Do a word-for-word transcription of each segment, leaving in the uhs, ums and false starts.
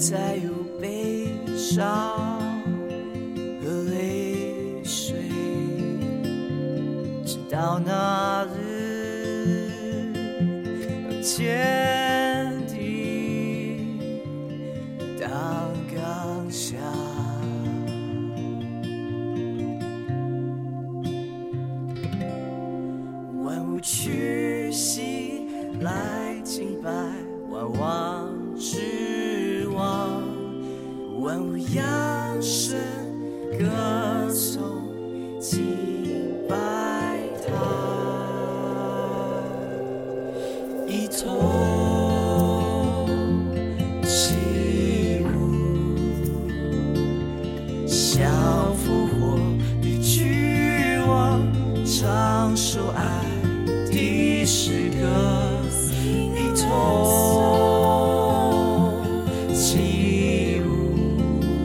再有悲伤和泪水，直到那日能坚定当刚强。万物屈膝来敬拜，万王之王，万物扬声歌颂敬拜他，一同起舞，像复活的君王，唱首爱的诗歌，一同起舞，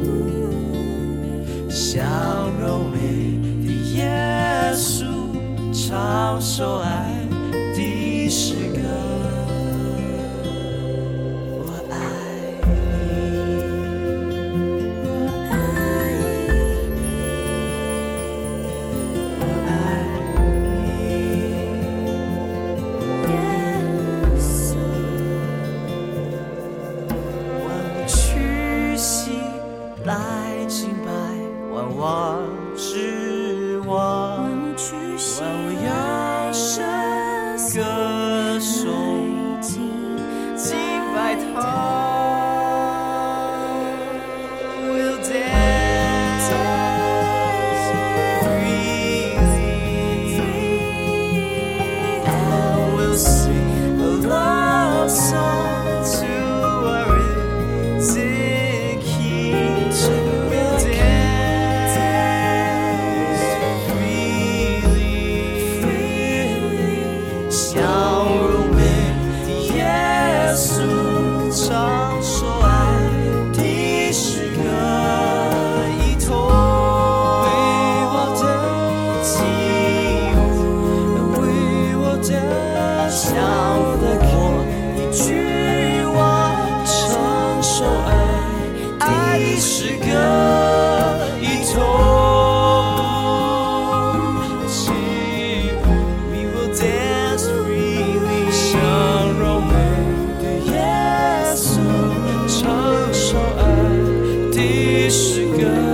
像柔美的耶稣，唱首爱的诗歌。我爱你，我爱你，我爱你，耶稣。万物屈膝来敬拜，万王之王，万物扬声歌颂敬拜他。We'll dance freely, and we'll sing a love song to our risen King. We'll dance freely,像柔美的耶稣，唱首爱的诗歌，一同为我的起舞，为我的像复活的君王，唱首爱爱的诗歌，一同起舞。We will dance freely，像柔美的耶稣，唱首爱的诗歌。